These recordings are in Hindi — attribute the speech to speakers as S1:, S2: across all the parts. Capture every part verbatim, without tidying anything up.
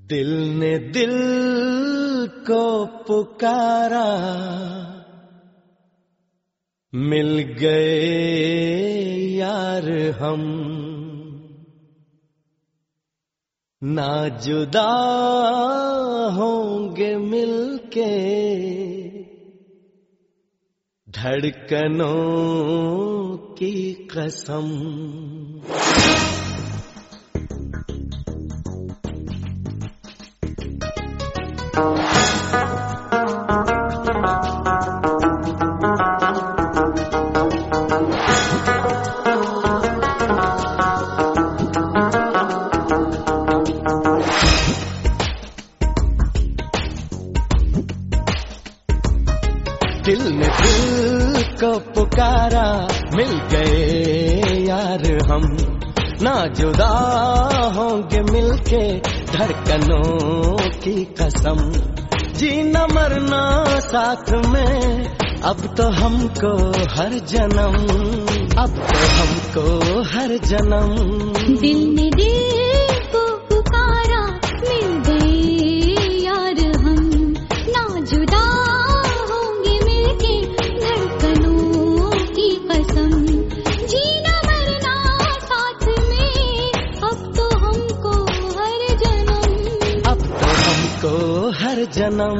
S1: दिल ने दिल को पुकारा, मिल गए यार हम, ना जुदा होंगे मिलके धड़कनों की कसम। दिल ने दिल को पुकारा, मिल गए यार हम, ना जुदा होंगे मिलके धड़कनों की कसम। जीना मरना साथ में अब तो हमको हर जन्म, अब तो हमको हर जन्म।
S2: दिल ने दिल को पुकारा, मिल गए यार हम, ना जुदा होंगे मिलके धड़कनों की कसम। जीना मरना साथ में अब तो हमको हर जन्म,
S1: अब तो हमको हर जन्म।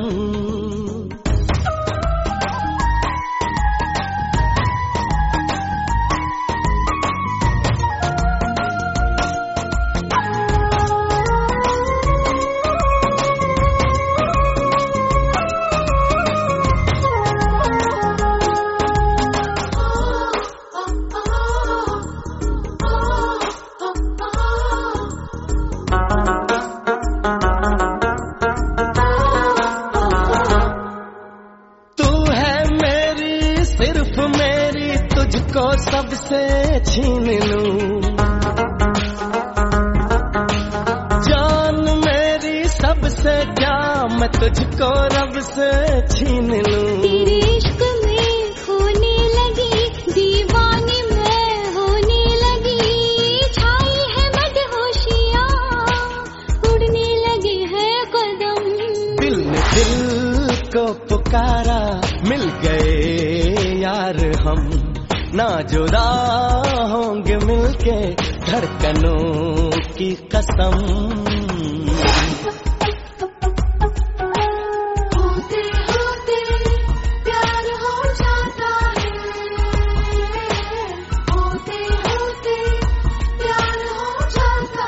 S1: सिर्फ मेरी तुझको सबसे छीन लूं, जान मेरी सबसे क्या मैं तुझको रब से छीन लूं।
S2: तेरे इश्क में खोने लगी, दीवानी मैं होने लगी, छाई है मदहोशियां, उड़ने लगे हैं कदम।
S1: दिल ने दिल को पुकारा, मिल गए यार हम, ना जुदा होंगे मिलके धड़कनों की कसम।
S2: होते होते प्यार हो जाता है, होते होते प्यार हो जाता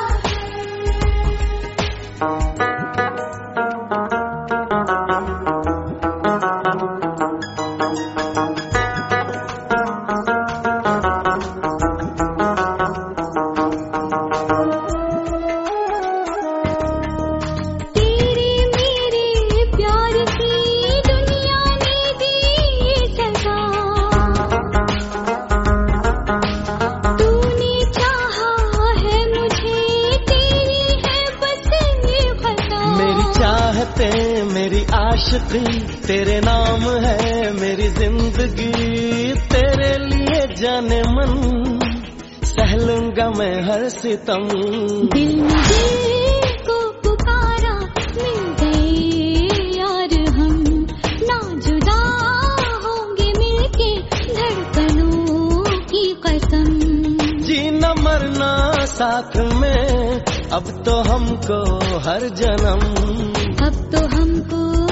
S1: चाहते मेरी आशिकी, तेरे नाम है मेरी जिंदगी, तेरे लिए जाने मन सह लूंगा मैं हर सितम।
S2: दिल ने दिल को पुकारा, मिल गए यार हम, ना जुदा होंगे मिलके धड़कनों की कसम।
S1: जीना मरना साथ में अब तो हमको हर जन्म,
S2: अब तो हमको